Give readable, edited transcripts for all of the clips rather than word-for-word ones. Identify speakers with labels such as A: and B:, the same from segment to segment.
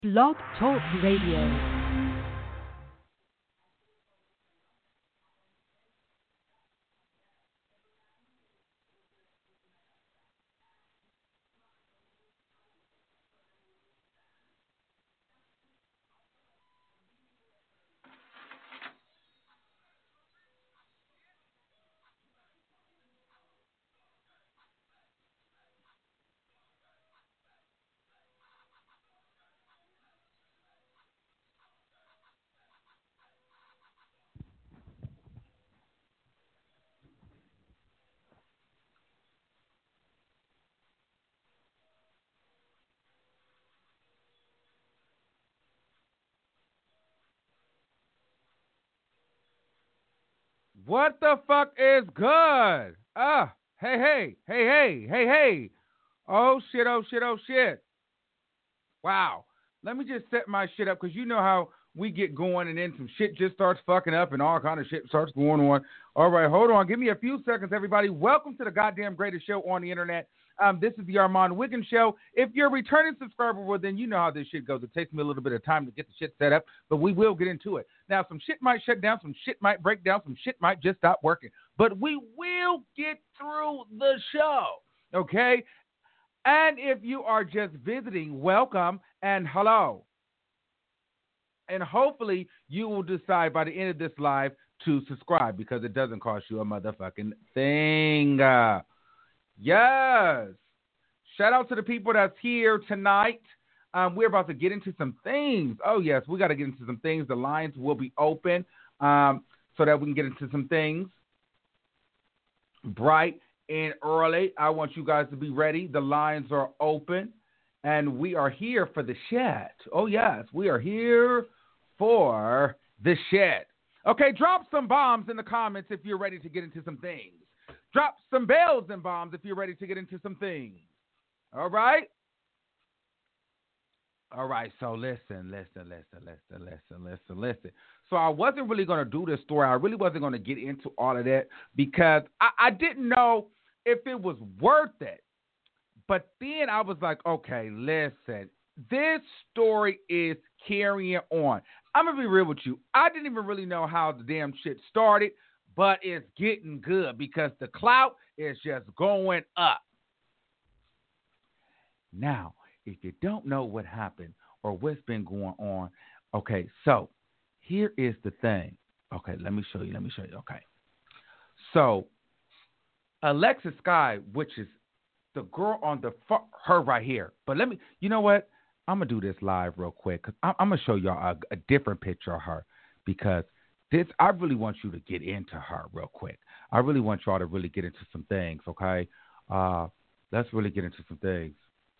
A: Blog Talk Radio.
B: What the fuck is good? Hey. Oh shit, oh shit, oh shit. Wow. Let me just set my shit up because you know how we get going and then some shit just starts fucking up and all kind of shit starts going on. All right, hold on. Give me a few seconds, everybody. Welcome to the goddamn greatest show on the internet. This is the Armand Wiggins Show. If you're a returning subscriber, well, then you know how this shit goes. It takes me a little bit of time to get the shit set up, but we will get into it. Now, some shit might shut down, some shit might break down, some shit might just stop working, but we will get through the show, okay? And if you are just visiting, welcome and hello. And hopefully you will decide by the end of this live to subscribe because it doesn't cost you a motherfucking thing. Yes. Shout out to the people that's here tonight. We're about to get into some things. Oh, yes, we got to get into some things. The lines will be open so that we can get into some things bright and early. I want you guys to be ready. The lines are open, and we are here for the chat. Oh, yes, we are here for the chat. Okay, drop some bombs in the comments if you're ready to get into some things. Drop some bells and bombs if you're ready to get into some things. All right? All right, so listen. So I wasn't really going to do this story. I really wasn't going to get into all of that because I didn't know if it was worth it. But then I was like, okay, listen, this story is carrying on. I'm going to be real with you. I didn't even really know how the damn shit started, but it's getting good because the clout is just going up. Now, if you don't know what happened or what's been going on, okay, so here is the thing. Okay, let me show you. Okay. So, Alexis Sky, which is the girl on her right here. But you know what? I'm going to do this live real quick because I'm going to show y'all a different picture of her because I really want you to get into her real quick. I really want y'all to really get into some things, okay? Let's really get into some things.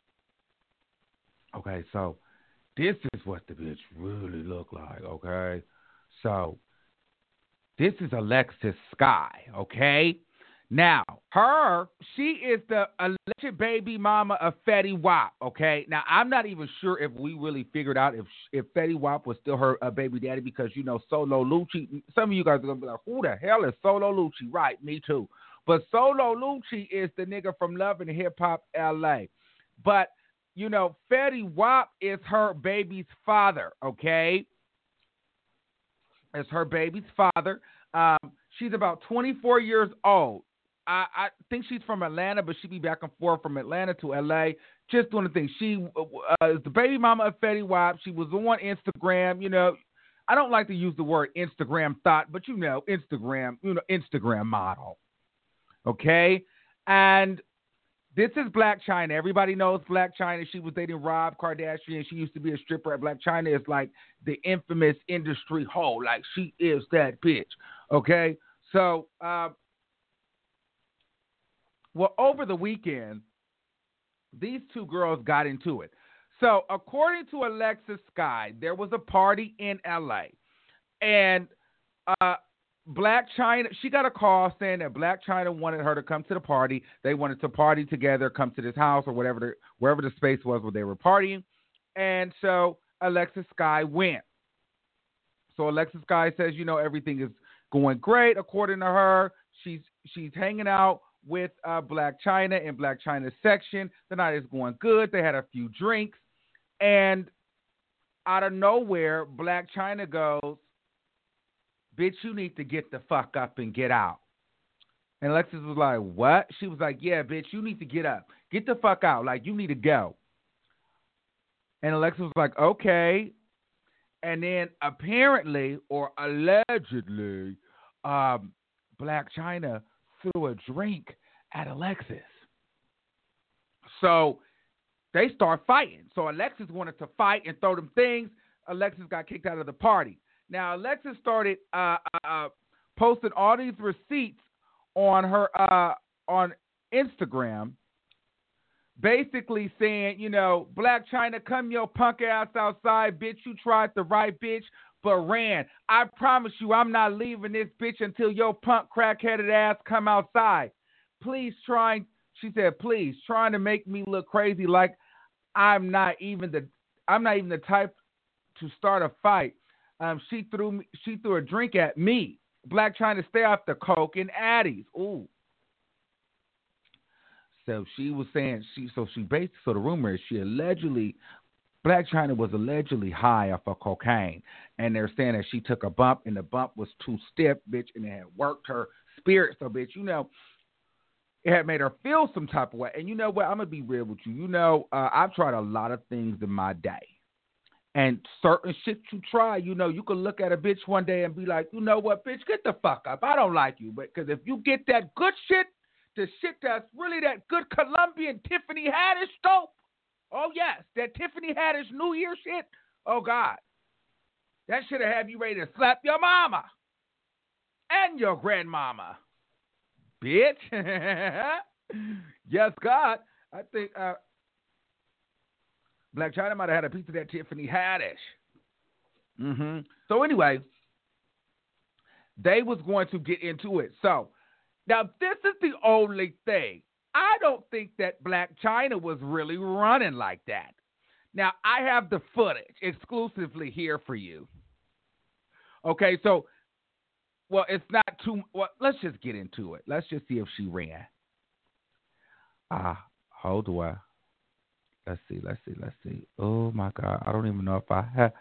B: Okay, so this is what the bitch really look like, okay? So this is Alexis Sky, okay? Now, she is the alleged baby mama of Fetty Wap, okay? Now, I'm not even sure if we really figured out if Fetty Wap was still her baby daddy because, you know, Solo Lucci, some of you guys are going to be like, who the hell is Solo Lucci? Right, me too. But Solo Lucci is the nigga from Love and Hip Hop LA. But, you know, Fetty Wap is her baby's father, okay? It's her baby's father. She's about 24 years old. I think she's from Atlanta, but she be back and forth from Atlanta to L.A. just doing the thing. She is the baby mama of Fetty Wap. She was on Instagram. You know, I don't like to use the word Instagram thought, but you know, Instagram model. Okay? And this is Blac Chyna. Everybody knows Blac Chyna. She was dating Rob Kardashian. She used to be a stripper. Blac Chyna is like the infamous industry hoe. Like, she is that bitch. Okay? So, well, over the weekend, these two girls got into it. So, according to Alexis Sky, there was a party in L.A. And Blac Chyna, she got a call saying that Blac Chyna wanted her to come to the party. They wanted to party together, come to this house or wherever the space was where they were partying. And so Alexis Sky went. So Alexis Sky says, you know, everything is going great. According to her, she's hanging out with Blac Chyna in Blac Chyna's section. The night is going good. They had a few drinks. And out of nowhere, Black China goes, bitch, you need to get the fuck up and get out. And Alexis was like, what? She was like, yeah, bitch, you need to get up. Get the fuck out. Like, you need to go. And Alexis was like, okay. And then apparently or allegedly, Black China threw a drink at Alexis. So they start fighting. So Alexis wanted to fight and throw them things. Alexis got kicked out of the party. Now, Alexis started posting all these receipts on her on Instagram, basically saying, you know, Black China, come your punk ass outside, bitch. You tried the right bitch, but ran. I promise you I'm not leaving this bitch until your punk crackheaded ass come outside. Please trying, she said, please, trying to make me look crazy like I'm not even the type to start a fight. She threw a drink at me. Black China, stay off the coke and Addies. Ooh. So she was saying so the rumor is Black China was allegedly high off of cocaine, and they're saying that she took a bump and the bump was too stiff, bitch, and it had worked her spirit. So, bitch, you know, it had made her feel some type of way. And you know what? I'm gonna be real with you. You know, I've tried a lot of things in my day. And certain shit you try, you know, you can look at a bitch one day and be like, you know what, bitch, get the fuck up. I don't like you. But because if you get that good shit, the shit that's really that good Colombian Tiffany Haddish dope, oh, yes, that Tiffany Haddish New Year shit, oh, God. That should have you ready to slap your mama and your grandmama, bitch. Yes, God. I think Black China might have had a piece of that Tiffany Haddish. So anyway, they was going to get into it. So now this is the only thing. I don't think that Black China was really running like that. Now I have the footage exclusively here for you. Okay, so it's not too. Well, let's just get into it. Let's just see if she ran. Hold on. Let's see. Oh, my God. I don't even know if I have.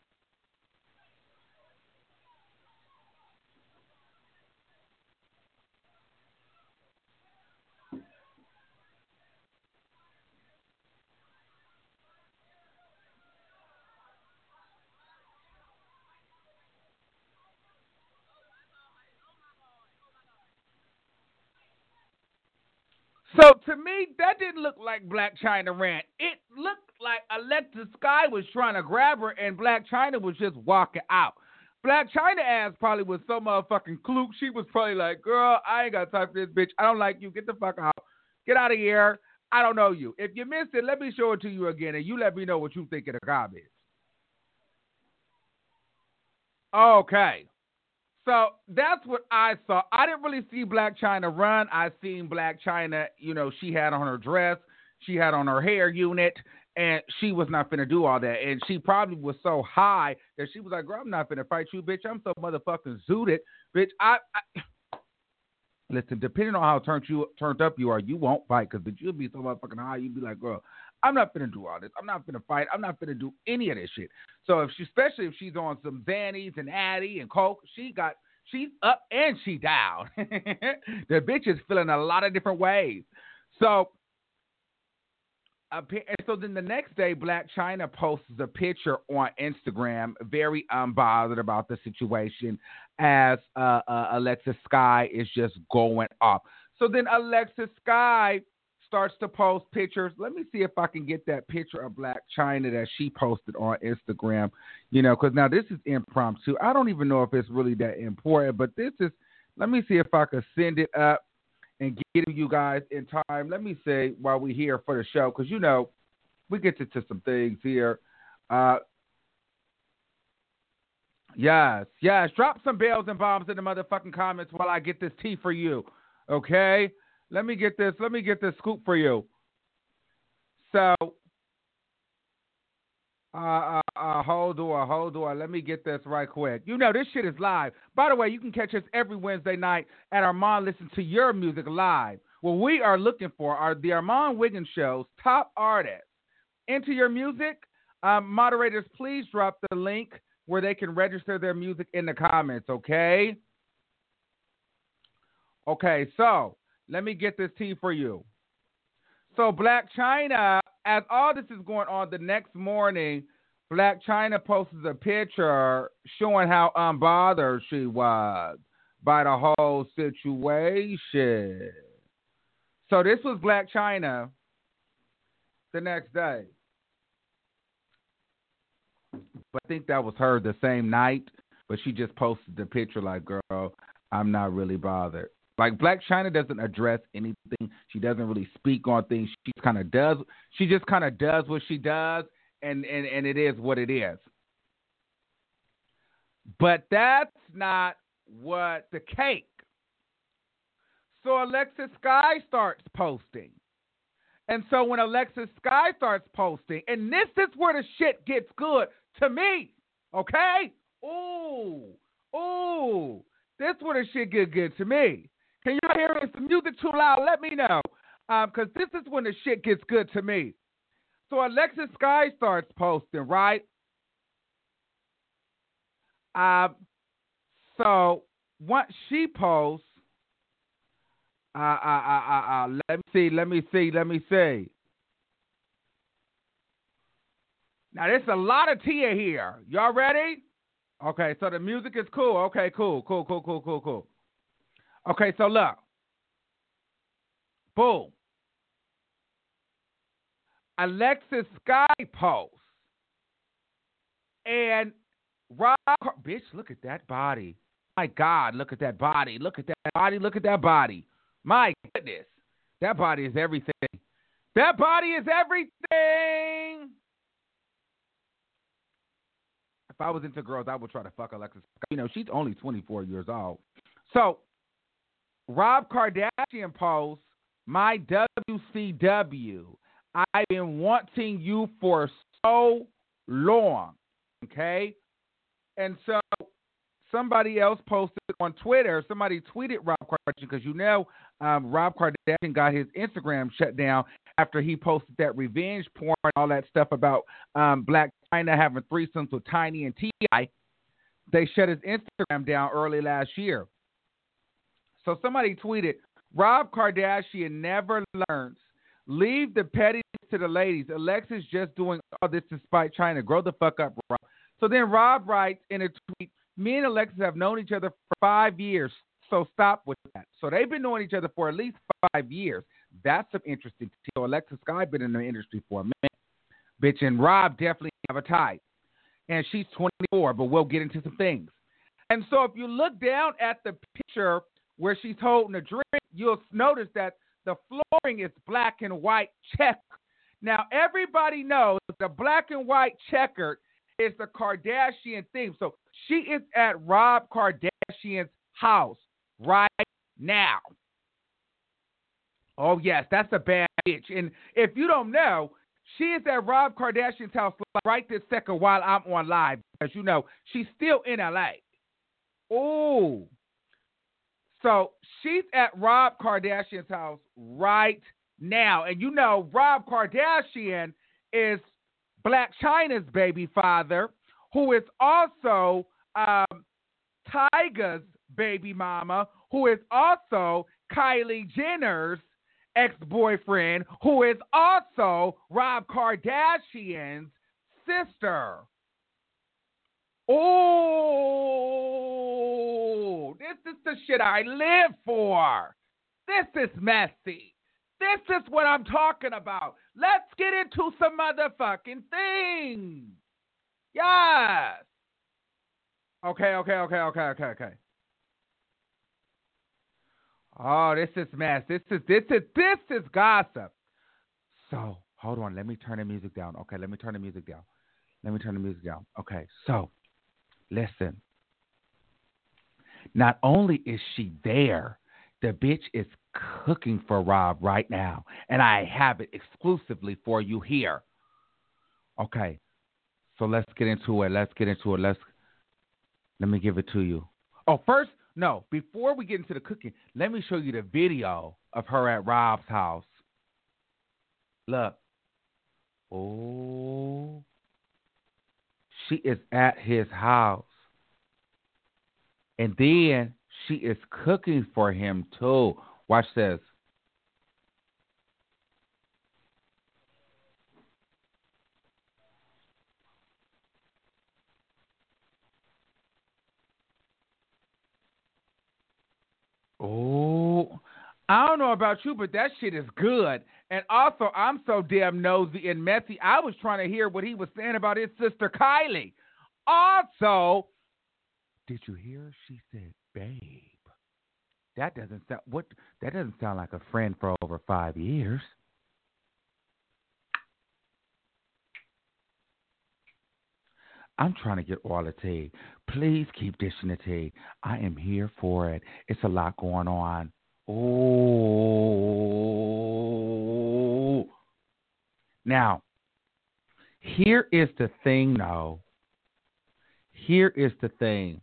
B: So to me, that didn't look like Black China ran. It looked like Alexis Sky was trying to grab her and Black China was just walking out. Black China ass probably was so motherfucking klook. She was probably like, girl, I ain't got time for this bitch. I don't like you. Get the fuck out. Get out of here. I don't know you. If you missed it, let me show it to you again and you let me know what you think of the garbage. Okay. So that's what I saw. I didn't really see Black China run. I seen Black China, you know, she had on her dress, she had on her hair unit, and she was not finna do all that. And she probably was so high that she was like, girl, I'm not finna fight you, bitch. I'm so motherfucking zooted. Bitch, listen, depending on how turned up you are, you won't fight because you'll be so motherfucking high, you'll be like, girl, I'm not finna do all this. I'm not finna fight. I'm not finna do any of this shit. So especially if she's on some Xannies and Addy and Coke, she's up and she down. The bitch is feeling a lot of different ways. So then the next day, Black China posts a picture on Instagram, very unbothered about the situation, as Alexis Sky is just going off. So then Alexis Sky starts to post pictures. Let me see if I can get that picture of Black China that she posted on Instagram, you know, because now this is impromptu. I don't even know if it's really that important, but let me see if I can send it up and get it to you guys in time. Let me say while we're here for the show, because, you know, we get into some things here. Yes. Drop some bells and bombs in the motherfucking comments while I get this tea for you, okay? Let me get this scoop for you. So, hold on. Let me get this right quick. You know, this shit is live. By the way, you can catch us every Wednesday night at Armand Listen to Your Music Live. What we are looking for are the Armand Wiggins Show's top artists. Into Your Music, Moderators, please drop the link where they can register their music in the comments, okay? Okay, so let me get this tea for you. So Blac Chyna, as all this is going on, the next morning, Blac Chyna posted a picture showing how unbothered she was by the whole situation. So this was Blac Chyna the next day. But I think that was her the same night, but she just posted the picture like, girl, I'm not really bothered. Like, Blac Chyna doesn't address anything. She doesn't really speak on things. She just kind of does what she does, and it is what it is. But that's not what the cake. So Alexis Sky starts posting. And so when Alexis Sky starts posting, and this is where the shit gets good to me, okay? Ooh, this is where the shit gets good to me. Can you hear it? Is the music too loud? Let me know, because this is when the shit gets good to me. So Alexis Sky starts posting, right? So once she posts, let me see. Now there's a lot of tea here. Y'all ready? Okay, so the music is cool. Okay, cool. Okay, so look. Boom. Alexis Sky posts. And bitch, look at that body. My God, look at that body. Look at that body. My goodness. That body is everything. That body is everything. If I was into girls, I would try to fuck Alexis. You know, she's only 24 years old. So, Rob Kardashian posts, my WCW, I've been wanting you for so long. Okay? And so, somebody else posted on Twitter, somebody tweeted Rob Kardashian, because you know Rob Kardashian got his Instagram shut down after he posted that revenge porn and all that stuff about Blac Chyna having threesomes with Tiny and T.I. They shut his Instagram down early last year. So somebody tweeted, Rob Kardashian never learns. Leave the pettiness to the ladies. Alexis just doing all this to spite Chyna. Grow the fuck up, Rob. So then Rob writes in a tweet, me and Alexis have known each other for 5 years, so stop with that. So they've been knowing each other for at least 5 years. That's some interesting. So Alexis Sky been in the industry for a minute. Bitch, and Rob definitely have a type. And she's 24, but we'll get into some things. And so if you look down at the picture where she's holding a drink, you'll notice that the flooring is black and white checkered. Now, everybody knows the black and white checkered is the Kardashian theme. So she is at Rob Kardashian's house right now. Oh, yes, that's a bad bitch. And if you don't know, she is at Rob Kardashian's house right this second while I'm on live. Because, you know, she's still in L.A. Oh. So she's at Rob Kardashian's house right now. And you know, Rob Kardashian is Blac Chyna's baby father, who is also Tyga's baby mama, who is also Kylie Jenner's ex-boyfriend, who is also Rob Kardashian's sister. Oh, this is the shit I live for. This is messy. This is what I'm talking about. Let's get into some motherfucking things. Yes. Okay. Oh, this is mess. This is gossip. So, hold on. Let me turn the music down. Okay, let me turn the music down. Okay, so, listen. Not only is she there, the bitch is cooking for Rob right now. And I have it exclusively for you here. Okay, so let's get into it. Let me give it to you. Oh, first, no, before we get into the cooking, let me show you the video of her at Rob's house. Look. Oh, She is at his house. And then she is cooking for him too. Watch this. Oh, I don't know about you, but that shit is good. And also, I'm so damn nosy and messy. I was trying to hear what he was saying about his sister Kylie. Also, did you hear? She said, "Babe." That doesn't sound what. That doesn't sound like a friend for over 5 years. I'm trying to get all the tea. Please keep dishing the tea. I am here for it. It's a lot going on. Oh. Now, here is the thing, though. Here is the thing.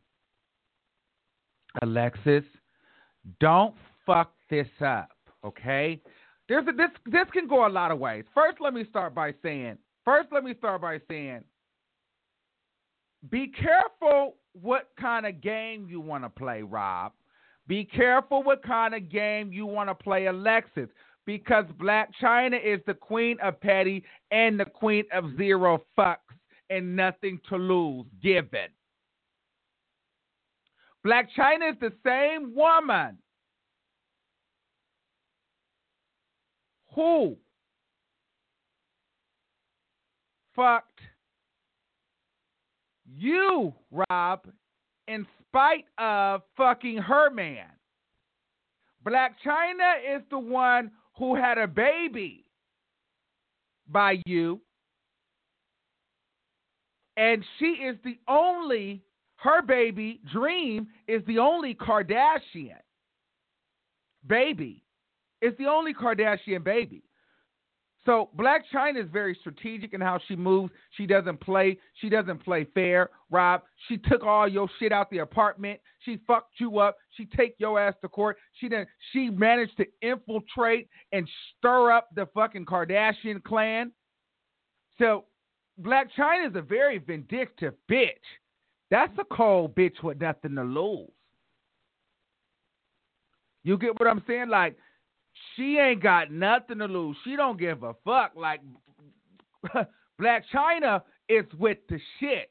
B: Alexis, don't fuck this up, okay? This can go a lot of ways. Let me start by saying, be careful what kind of game you want to play, Rob. Be careful what kind of game you want to play, Alexis, because Black China is the queen of petty and the queen of zero fucks and nothing to lose given. Black China is the same woman who fucked you, Rob, in spite of fucking her man. Black China is the one who had a baby by you, and her baby, Dream, is the only Kardashian baby. It's the only Kardashian baby. So Blac Chyna is very strategic in how she moves. She doesn't play fair, Rob. She took all your shit out the apartment. She fucked you up. She take your ass to court. She managed to infiltrate and stir up the fucking Kardashian clan. So Blac Chyna is a very vindictive bitch. That's a cold bitch with nothing to lose. You get what I'm saying? Like, she ain't got nothing to lose. She don't give a fuck. Like, Blac Chyna is with the shit.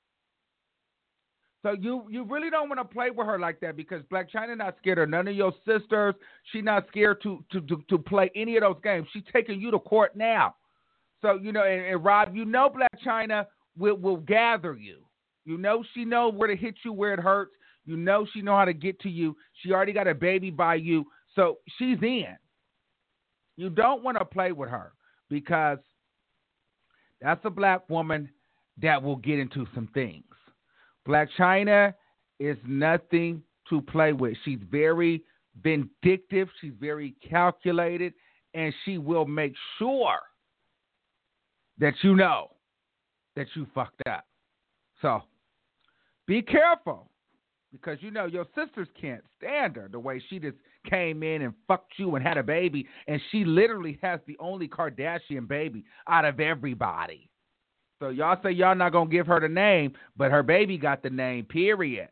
B: So you really don't want to play with her like that, because Blac Chyna not scared of none of your sisters. She not scared to play any of those games. She's taking you to court now. So, and Rob, Blac Chyna will gather you. She know where to hit you where it hurts. She know how to get to you. She already got a baby by you. So she's in. You don't want to play with her, because that's a black woman that will get into some things. Blac Chyna is nothing to play with. She's very vindictive. She's very calculated, and she will make sure that you know that you fucked up. So be careful, because your sisters can't stand her the way she just came in and fucked you and had a baby, and she literally has the only Kardashian baby out of everybody. So y'all say y'all not going to give her the name, but her baby got the name, period.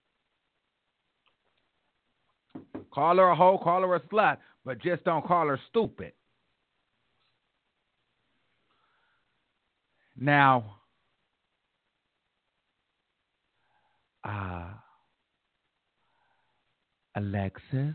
B: Call her a hoe, call her a slut, but just don't call her stupid. Now, Alexis,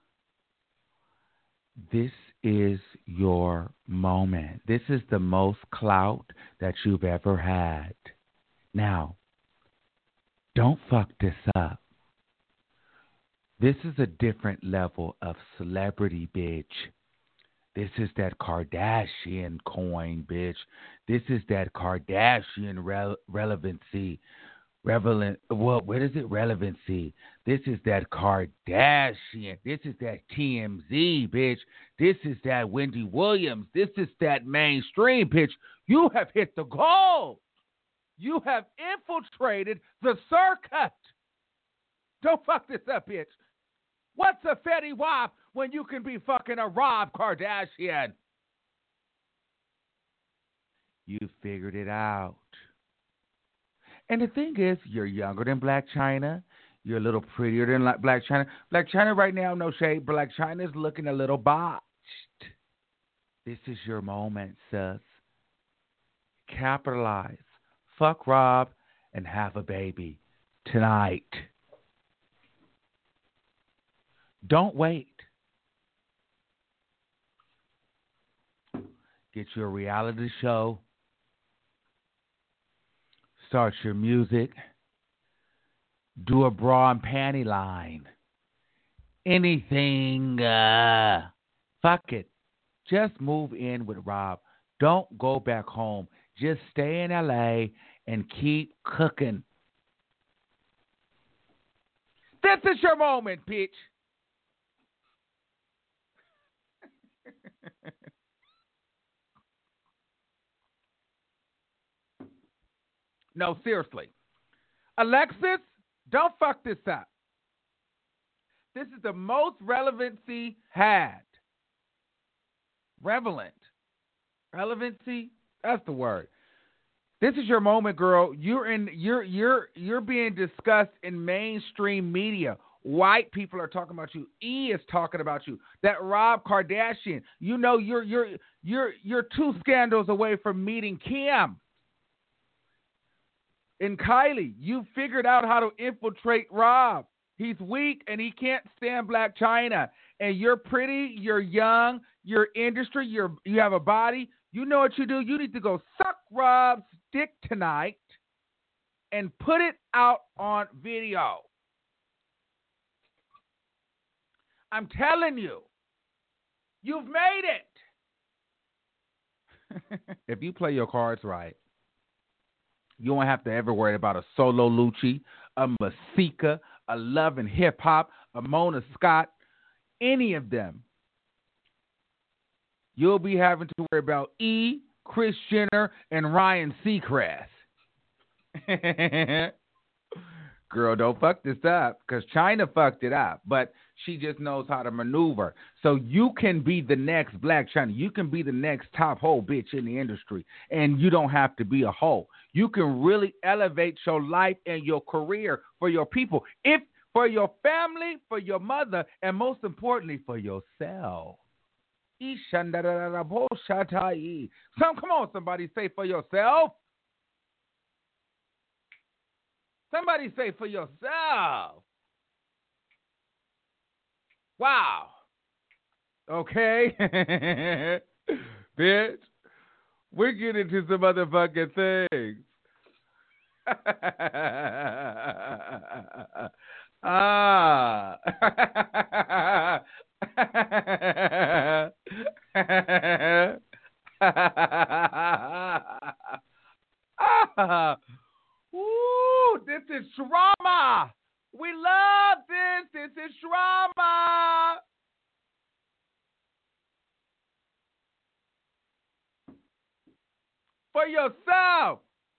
B: this is your moment. This is the most clout that you've ever had. Now, don't fuck this up. This is a different level of celebrity, bitch. This is that Kardashian coin, bitch. This is that Kardashian relevancy. What is it? Relevancy. This is that Kardashian. This is that TMZ, bitch. This is that Wendy Williams. This is that mainstream, bitch. You have hit the goal. You have infiltrated the circuit. Don't fuck this up, bitch. What's a Fetty Wap when you can be fucking a Rob Kardashian? You figured it out. And the thing is, you're younger than Black China. You're a little prettier than Black China. Black China right now, no shade. Black China is looking a little botched. This is your moment, sis. Capitalize. Fuck Rob and have a baby tonight. Don't wait. Get your reality show. Start your music. Do a bra and panty line. Anything. Fuck it. Just move in with Rob. Don't go back home. Just stay in LA and keep cooking. This is your moment, bitch. No, seriously. Alexis, don't fuck this up. This is the most relevancy had. Relevant. Relevancy? That's the word. This is your moment, girl. You're being discussed in mainstream media. White people are talking about you. E is talking about you. That Rob Kardashian. You know you're two scandals away from meeting Kim. And Kylie, you figured out how to infiltrate Rob. He's weak and he can't stand Blac Chyna. And you're pretty, you're young, you're industry, you have a body. You know what you do? You need to go suck Rob's dick tonight and put it out on video. I'm telling you, you've made it. If you play your cards right, you won't have to ever worry about a Solo Lucci, a Masika, a Love and Hip Hop, a Mona Scott, any of them. You'll be having to worry about E, Kris Jenner, and Ryan Seacrest. Girl, don't fuck this up, because Chyna fucked it up, but she just knows how to maneuver. So you can be the next Blac Chyna. You can be the next top hoe bitch in the industry, and you don't have to be a hoe. You can really elevate your life and your career for your people, if for your family, for your mother, and most importantly, for yourself. Come on, somebody say for yourself. Somebody say for yourself. Wow. Okay. Bitch, we're getting to some motherfucking things. Ah. Ooh, this is drama. We love this. This is drama. For yourself.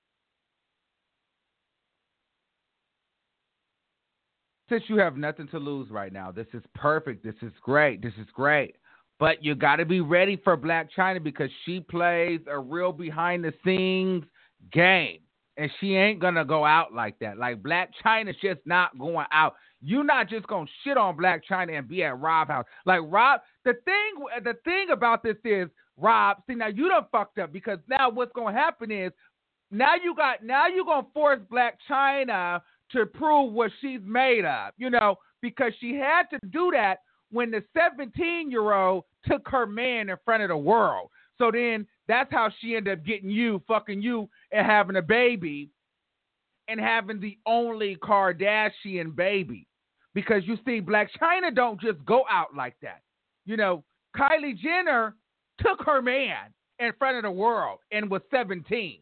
B: Since you have nothing to lose right now, this is perfect. This is great. This is great. But you got to be ready for Blac Chyna, because she plays a real behind-the-scenes game. And she ain't going to go out like that. Like, Blac Chyna's just not going out. You're not just going to shit on Blac Chyna and be at Rob's house. Like, Rob, the thing about this is, Rob, see, now you done fucked up, because now what's going to happen is, now you're going to force Blac Chyna to prove what she's made of, because she had to do that when the 17-year-old took her man in front of the world. So then that's how she ended up getting you, fucking you, and having a baby, and having the only Kardashian baby. Because you see, Blac Chyna don't just go out like that. Kylie Jenner took her man in front of the world and was 17.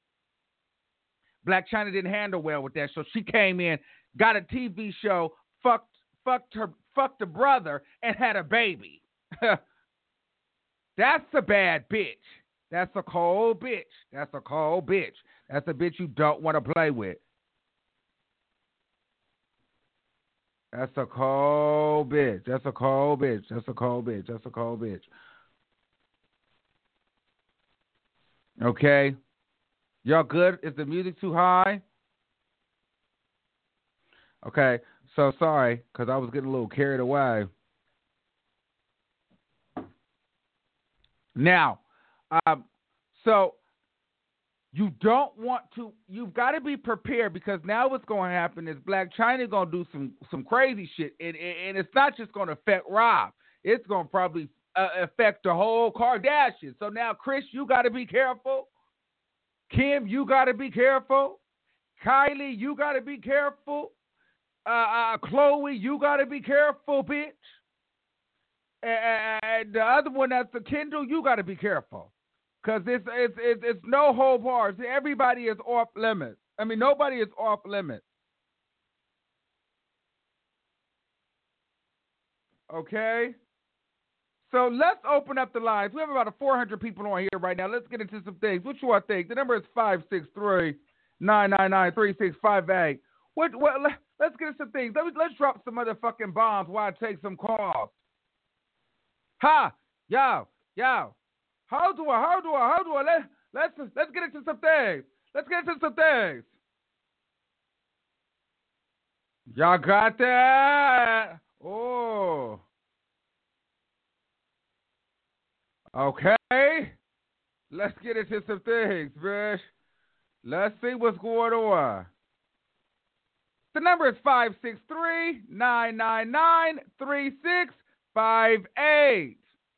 B: Blac Chyna didn't handle well with that, so she came in, got a TV show, fucked the brother, and had a baby. That's a bad bitch. That's a cold bitch. That's a cold bitch. That's a bitch you don't want to play with. That's a cold bitch. That's a cold bitch. That's a cold bitch. That's a cold bitch. Okay? Y'all good? Is the music too high? Okay, so sorry, because I was getting a little carried away. Now, so you don't want to. You've got to be prepared because now what's going to happen is Blac Chyna going to do some crazy shit, and it's not just going to affect Rob. It's going to probably affect the whole Kardashian. So now, Chris, you got to be careful. Kim, you got to be careful. Kylie, you got to be careful. Chloe, you got to be careful, bitch. And the other one, that's the Kendall, you got to be careful. Because it's no whole bars. Everybody is off limits. I mean, nobody is off limits. Okay? So let's open up the lines. We have about 400 people on here right now. Let's get into some things. What you all think? The number is 563-999-3658. Let's get into some things. Let's drop some motherfucking bombs while I take some calls. Ha! Yo! Hold on. Let's get into some things. Y'all got that? Oh. Okay. Let's get into some things, bitch. Let's see what's going on. The number is 563-999-3658.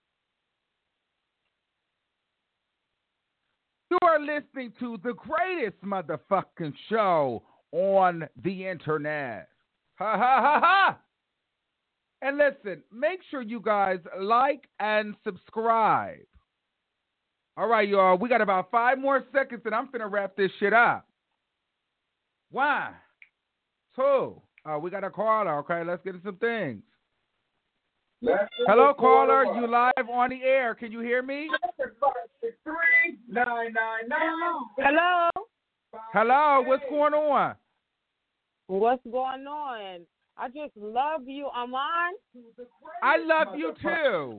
B: You are listening to the greatest motherfucking show on the internet. Ha ha ha ha! And listen, make sure you guys like and subscribe. All right, y'all. We got about 5 more seconds, and I'm finna wrap this shit up. 1, 2. We got a caller. Okay, let's get into some things. Hello, caller. You live on the air. Can you hear me?
C: 563-999.
B: Hello. What's going on?
C: What's going on? I just love you, Amon.
B: I love you too.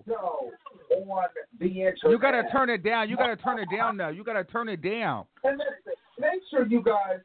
B: You gotta turn it down. You gotta turn it down now. You gotta turn it down.
D: And listen, make sure you guys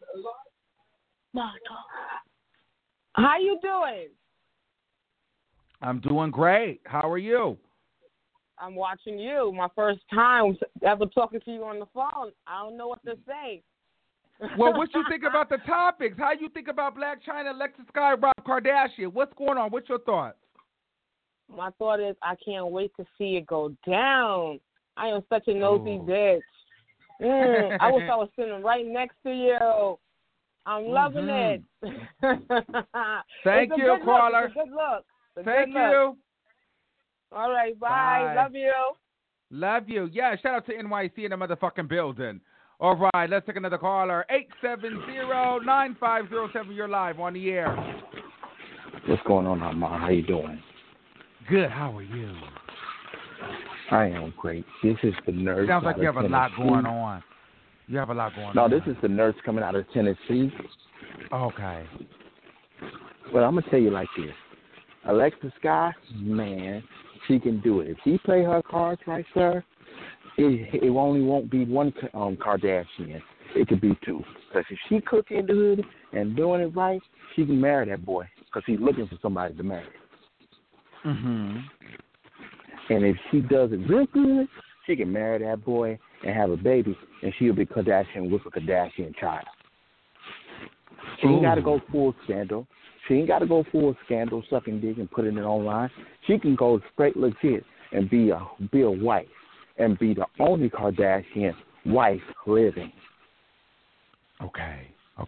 C: How you doing?
B: I'm doing great. How are you?
C: I'm watching you. My first time ever talking to you on the phone. I don't know what to say.
B: Well, what you think about the topics? How you think about Blac Chyna, Alexis Sky, Rob Kardashian? What's going on? What's your thoughts?
C: My thought is I can't wait to see it go down. I am such a nosy bitch. I wish I was sitting right next to you. I'm loving it.
B: Thank you, caller.
C: It's a good look.
B: Thank you.
C: All right, bye. Love you.
B: Love you. Yeah, shout out to NYC in the motherfucking building. All right, let's take another caller. 870-9507. You're live on the air.
E: What's going on, Armand? How you doing?
B: Good. How are you?
E: I am great. This is the nurse.
B: Sounds like you have a lot going on. You have a lot going on.
E: No, this is the nurse coming out of Tennessee.
B: Okay.
E: Well, I'm going to tell you like this. Alexis Sky, man, she can do it. If she play her cards right, sir, it only won't be one Kardashian. It could be 2. Because if she cooking the hood and doing it right, she can marry that boy because he's looking for somebody to marry.
B: Mm-hmm.
E: And if she does it real good, she can marry that boy and have a baby, and she'll be Kardashian with a Kardashian child. She ain't got to go full scandal. She ain't got to go full scandal, sucking dick, and putting it online. She can go straight legit and be a wife and be the only Kardashian wife living.
B: Okay.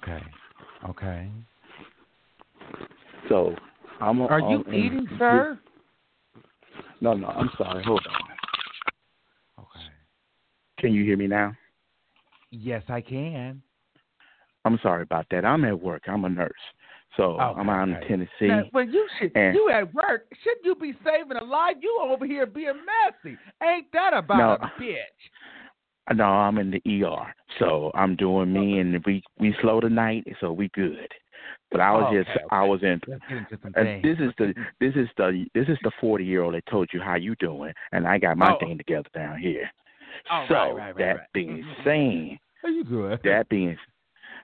E: So,
B: Are you eating, sir?
E: No, I'm sorry. Hold on.
B: Okay.
E: Can you hear me now?
B: Yes, I can.
E: I'm sorry about that. I'm at work. I'm a nurse. So I'm out in Tennessee.
B: Now, but you at work. Shouldn't you be saving a life? You over here being messy. Ain't that about a bitch?
E: No, I'm in the ER. So I'm doing me, and we slow tonight, so we good. But I was I was in. And this is the 40-year-old that told you how you doing, and I got my thing together down here.
B: Oh,
E: so
B: right.
E: that being saying,
B: are you good?
E: That being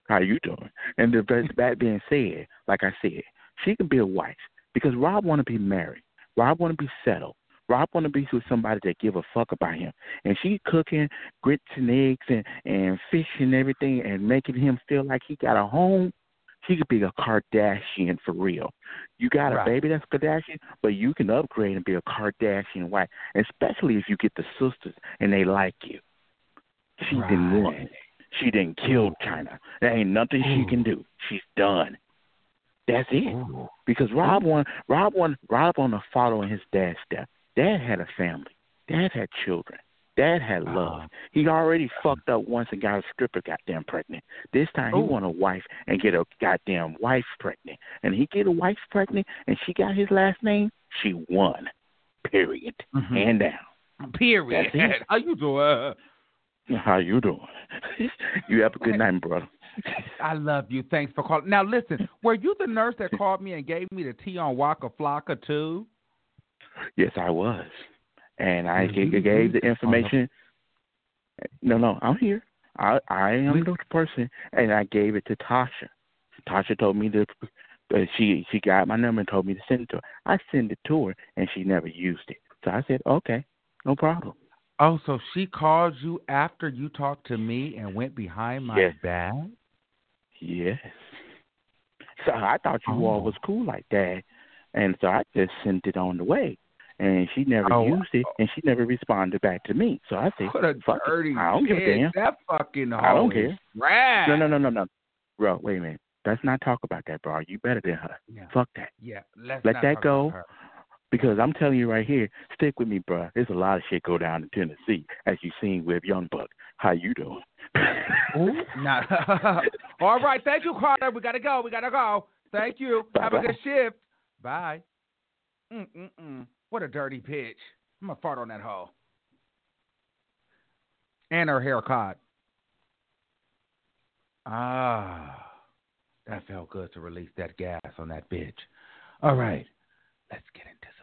E: How you doing? And that being said, like I said, she can be a wife because Rob want to be married. Rob want to be settled. Rob want to be with somebody that give a fuck about him. And she cooking grits and eggs and fish and everything and making him feel like he got a home. She could be a Kardashian for real. You got a baby that's Kardashian, but you can upgrade and be a Kardashian wife, especially if you get the sisters and they like you. She didn't win. She didn't kill China. There ain't nothing she can do. She's done. That's it. Because Rob on to follow in his dad's step. Dad had a family. Dad had children. Dad had love. He already fucked up once and got a stripper goddamn pregnant. This time he want a wife and get a goddamn wife pregnant. And he get a wife pregnant and she got his last name, she won. Period. Hand down.
B: Period. How you doing?
E: How you doing? You have a good night, brother.
B: I love you. Thanks for calling. Now, listen, were you the nurse that called me and gave me the tea on Waka Flocka, too?
E: Yes, I was. And I gave the information. No, I'm here. I am the person, and I gave it to Tasha. Tasha told me she got my number and told me to send it to her. I sent it to her, and she never used it. So I said, okay, no problem.
B: Oh, so she called you after you talked to me and went behind my back?
E: Yes. So I thought you all was cool like that, and so I just sent it on the way. And she never used it, and she never responded back to me. So I said,
B: "What a dirty
E: I don't give a damn.
B: That fucking
E: I don't care.
B: Rad.
E: No. Bro, wait a minute. Let's not talk about that, bro. You better than her.
B: Yeah.
E: Fuck that.
B: Yeah,
E: let that go. Because I'm telling you right here, stick with me, bro. There's a lot of shit go down in Tennessee, as you seen with Young Buck. How you doing?
B: Nah. All right, thank you, Carter. We gotta go. Thank you.
E: Bye-bye.
B: Have a good shift. Bye. What a dirty pitch. I'm going to fart on that hoe. And her haircut. That felt good to release that gas on that bitch. All right. Let's get into some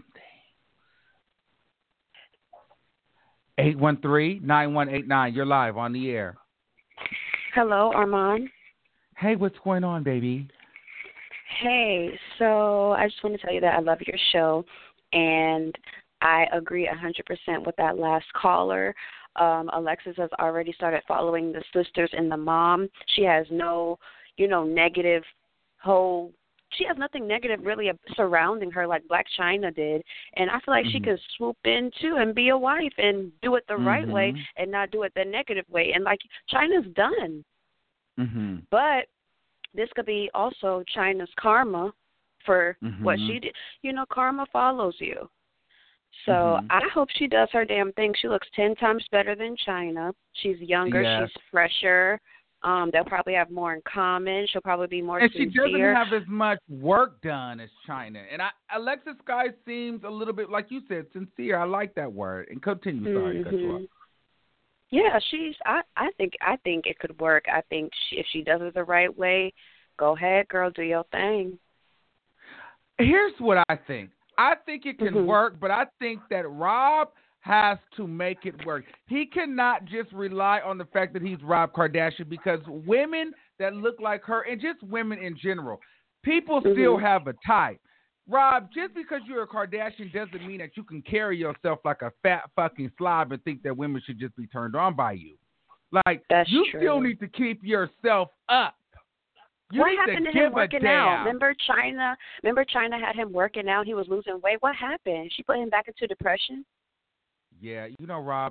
B: things. 813-9189. You're live on the air.
F: Hello, Armand.
B: Hey, what's going on, baby?
F: Hey, so I just want to tell you that I love your show. And I agree 100% with that last caller. Alexis has already started following the sisters and the mom. She has no, negative she has nothing negative really surrounding her like Black China did. And I feel like she could swoop in too and be a wife and do it the right way and not do it the negative way. And like China's done. But this could be also China's karma for what she did. Karma follows you. So I hope she does her damn thing. She looks 10 times better than China. She's younger. Yes. She's fresher. They'll probably have more in common. She'll probably be more sincere.
B: And she doesn't have as much work done as China. And Alexis Sky seems a little bit, like you said, sincere. I like that word. And continue. Sorry to cut you off.
F: Yeah, I think it could work. I think if she does it the right way, go ahead, girl, do your thing.
B: Here's what I think. I think it can work, but I think that Rob has to make it work. He cannot just rely on the fact that he's Rob Kardashian, because women that look like her, and just women in general, people still have a type. Rob, just because you're a Kardashian doesn't mean that you can carry yourself like a fat fucking slob and think that women should just be turned on by you. Like,
F: that's
B: you
F: true.
B: Still need to keep yourself up.
F: What happened to him working out? Remember China had him working out. He was losing weight. What happened? She put him back into depression?
B: Yeah, Rob,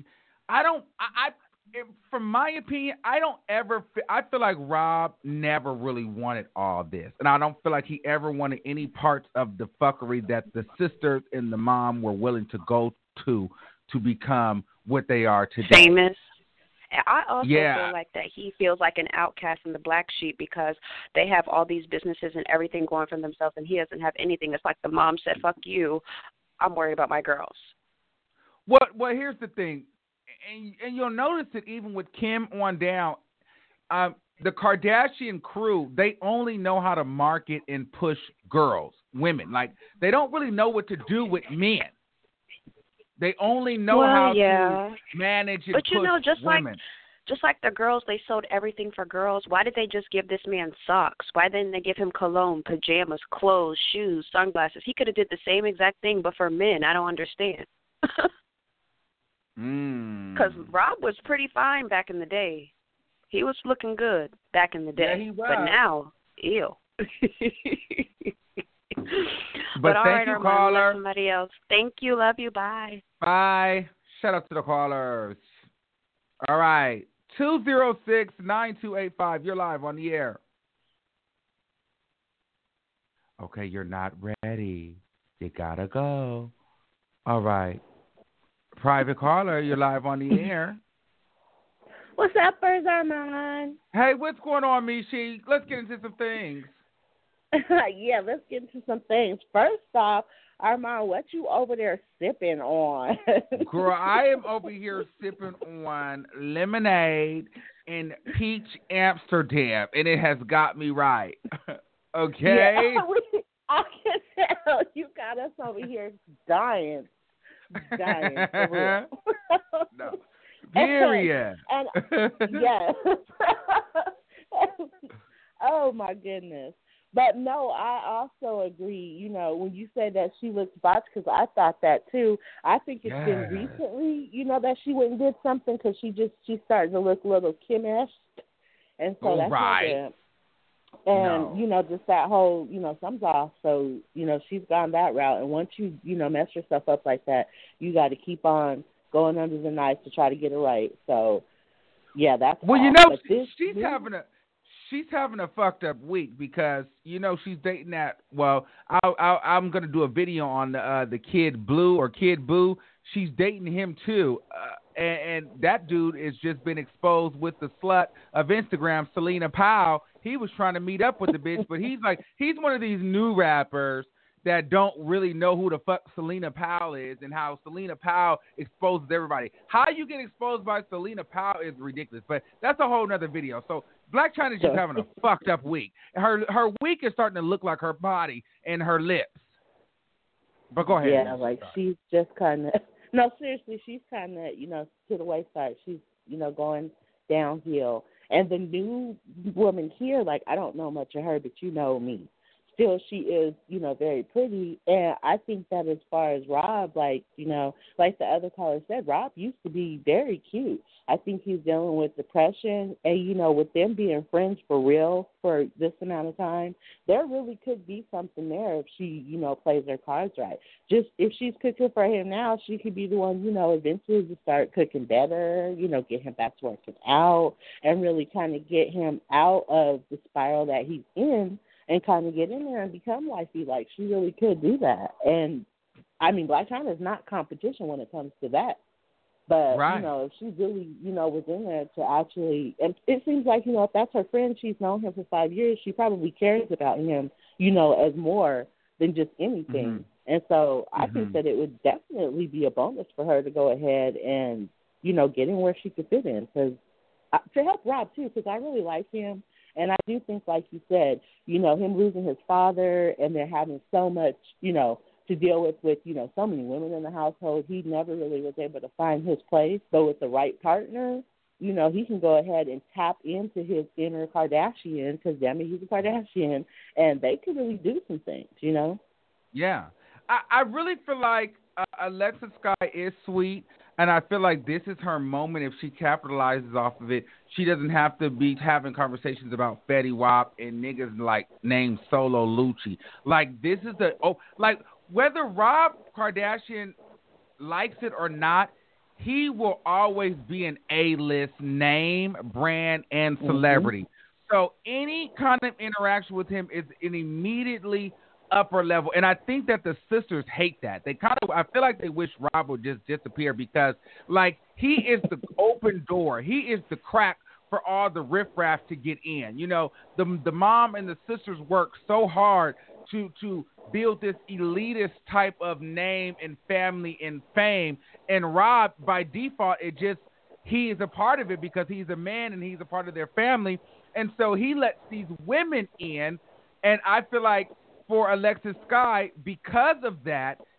B: from my opinion, I feel like Rob never really wanted all this. And I don't feel like he ever wanted any parts of the fuckery that the sisters and the mom were willing to go to become what they are today.
F: Famous. I also feel like that he feels like an outcast in the black sheep because they have all these businesses and everything going for themselves, and he doesn't have anything. It's like the mom said, fuck you, I'm worried about my girls.
B: Well, here's the thing, and you'll notice it even with Kim on down. The Kardashian crew, they only know how to market and push girls, women. Like, they don't really know what to do with men. They only know how to manage and push
F: just
B: women.
F: Just like the girls, they sold everything for girls. Why did they just give this man socks? Why didn't they give him cologne, pajamas, clothes, shoes, sunglasses? He could have did the same exact thing, but for men. I don't understand. Because Rob was pretty fine back in the day. He was looking good back in the day.
B: Yeah, he was.
F: But now, ew.
B: But
F: all
B: thank
F: right,
B: you,
F: Armand,
B: caller.
F: somebody else. Thank you. Love you. Bye.
B: Bye. Shout out to the callers. All right. 206-9285. You're live on the air. Okay, you're not ready. You gotta go. All right. Private caller, you're live on the air.
G: What's up, First Armand?
B: Hey, what's going on, Mishi? Let's get into some things.
G: Yeah, let's get into some things. First off, Armand, what you over there sipping on?
B: Girl, I am over here sipping on lemonade in Peach Amsterdam, and it has got me right. Okay?
G: Yeah, I can tell you got us over here dying for real.
B: No. Period.
G: And yes. Oh my goodness. But no, I also agree. You know, when you say that she looks botched, because I thought that too. I think it's been recently, that she went and did something because she's starting to look a little Kim-ish, and so that's not good. And just that whole, something's off. So she's gone that route. And once you mess yourself up like that, you got to keep on going under the knife to try to get it right. So yeah, that's
B: well. She's having a fucked up week because she's dating that. Well, I'm gonna do a video on the Kid Blue or Kid Boo. She's dating him too, and that dude has just been exposed with the slut of Instagram, Selena Powell. He was trying to meet up with the bitch, but he's one of these new rappers that don't really know who the fuck Selena Powell is and how Selena Powell exposes everybody. How you get exposed by Selena Powell is ridiculous, but that's a whole nother video. So Blac Chyna's just having a fucked up week. Her week is starting to look like her body and her lips. But go ahead.
G: Yeah, like she's just kind of – no, seriously, she's kind of, to the wayside. She's, going downhill. And the new woman here, like, I don't know much of her, but you know me. Still, she is, very pretty. And I think that as far as Rob, like the other caller said, Rob used to be very cute. I think he's dealing with depression. And, with them being friends for real for this amount of time, there really could be something there if she, plays her cards right. Just if she's cooking for him now, she could be the one, eventually to start cooking better, get him back to working out and really kind of get him out of the spiral that he's in. And kind of get in there and become wifey. Like, she really could do that. And, I mean, Blac Chyna is not competition when it comes to that. But, if she really, was in there to actually – and it seems like, if that's her friend, she's known him for 5 years, she probably cares about him, as more than just anything. Mm-hmm. And so I think that it would definitely be a bonus for her to go ahead and, get in where she could fit in. Because to help Rob, too, because I really like him. And I do think, like you said, him losing his father and they're having so much, to deal with, so many women in the household, he never really was able to find his place. So with the right partner, he can go ahead and tap into his inner Kardashian because, damn it, he's a Kardashian. And they could really do some things,
B: Yeah. I really feel like Alexis Sky is sweet. And I feel like this is her moment. If she capitalizes off of it, she doesn't have to be having conversations about Fetty Wap and niggas like named Solo Lucci. Like, this is whether Rob Kardashian likes it or not, he will always be an A-list name, brand, and celebrity. Mm-hmm. So any kind of interaction with him is an immediately upper level, and I think that the sisters hate that. I feel like they wish Rob would just disappear because, like, he is the open door. He is the crack for all the riffraff to get in. The mom and the sisters work so hard to build this elitist type of name and family and fame, and Rob, by default, he is a part of it because he's a man and he's a part of their family, and so he lets these women in, and I feel like for Alexis Sky, because of that,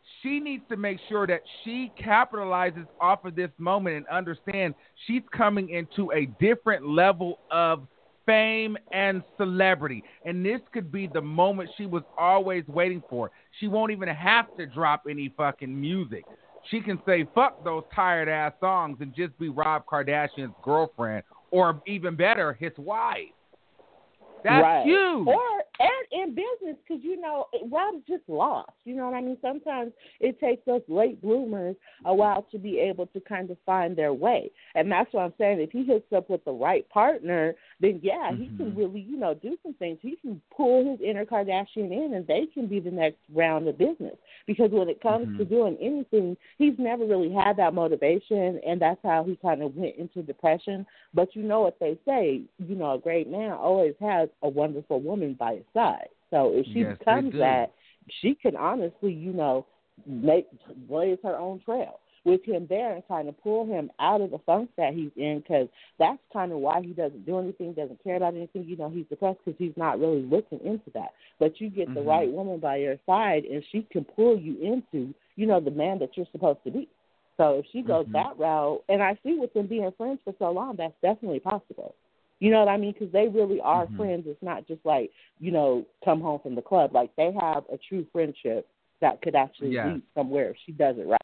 B: she needs to make sure that she capitalizes off of this moment and understand she's coming into a different level of fame and celebrity. And this could be the moment she was always waiting for. She won't even have to drop any fucking music. She can say, fuck those tired ass songs and just be Rob Kardashian's girlfriend, or even better, his wife. That's
G: right.
B: huge.
G: And in business, because, Rob's just lost. You know what I mean? Sometimes it takes us late bloomers a while to be able to kind of find their way. And that's what I'm saying. If he hooks up with the right partner, then, yeah, he can really, do some things. He can pull his inner Kardashian in, and they can be the next round of business. Because when it comes to doing anything, he's never really had that motivation, and that's how he kind of went into depression. But you know what they say, a great man always has a wonderful woman by his side. So if she becomes that, she can honestly, blaze her own trail with him there and kind of pull him out of the funk that he's in, because that's kind of why he doesn't do anything, doesn't care about anything. He's depressed because he's not really looking into that. But you get the right woman by your side, and she can pull you into, the man that you're supposed to be. So if she goes that route, and I see with them being friends for so long, that's definitely possible. You know what I mean? Because they really are friends. It's not just like, come home from the club. Like, they have a true friendship that could actually lead somewhere if she does it right.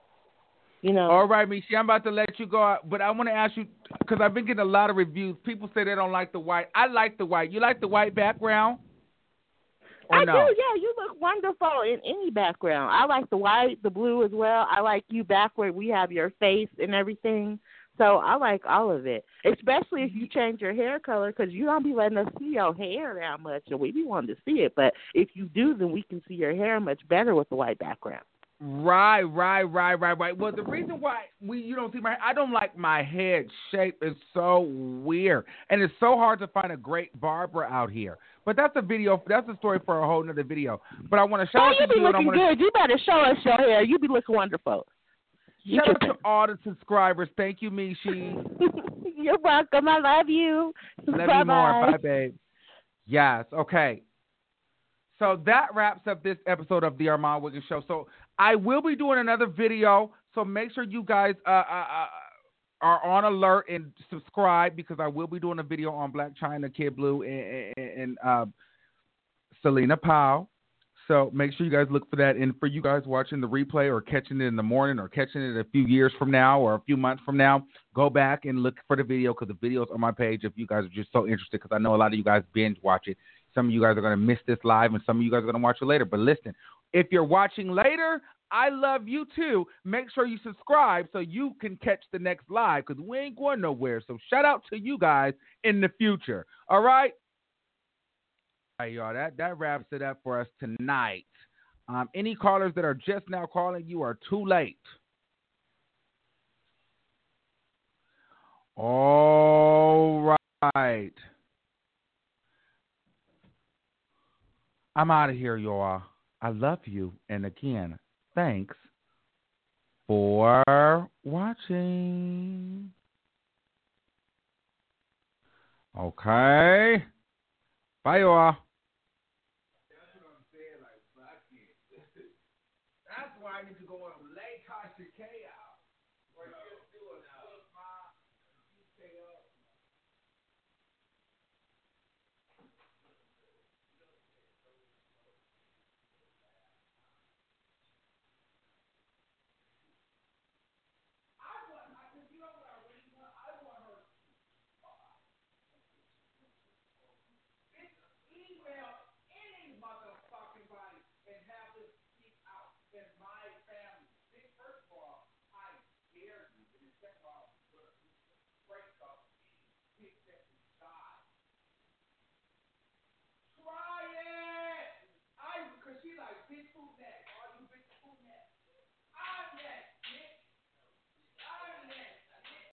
B: All right, Mishi, I'm about to let you go out, but I want to ask you, because I've been getting a lot of reviews. People say they don't like the white. I like the white. You like the white background?
G: I do, yeah. You look wonderful in any background. I like the white, the blue as well. I like you back where we have your face and everything. So I like all of it, especially if you change your hair color, because you don't be letting us see your hair that much, and we be wanting to see it. But if you do, then we can see your hair much better with the white background.
B: Right. Well, the reason why you don't see my hair, I don't like my head shape. It's so weird, and it's so hard to find a great barber out here. But that's a story for a whole nother video. But I want to show
G: you be looking good. You better show us your hair. You be looking wonderful.
B: Shout out to all the subscribers. Thank you, Mishi.
G: You're welcome. I love you.
B: Love you more. Bye, babe. Yes. Okay. So that wraps up this episode of the Armand Wiggins Show. So I will be doing another video. So make sure you guys are on alert and subscribe, because I will be doing a video on Blac Chyna, Kid Blue, and Selena Powell. So make sure you guys look for that. And for you guys watching the replay or catching it in the morning or catching it a few years from now or a few months from now, go back and look for the video, because the video's on my page if you guys are just so interested, because I know a lot of you guys binge watch it. Some of you guys are going to miss this live, and some of you guys are going to watch it later. But listen, if you're watching later, I love you too. Make sure you subscribe so you can catch the next live, because we ain't going nowhere. So shout out to you guys in the future. All right? All right, y'all, that wraps it up for us tonight. Any callers that are just now calling, you are too late. All right. I'm out of here, y'all. I love you. And again, thanks for watching. Okay. Bye, y'all. That's why I need to go and lay Tasha K out. Where you're doing my TK up. Email any motherfucking body and have them speak out in my family. First of all, I dare you. And second of all, break up and kick them inside. Try it! Because she like big food now.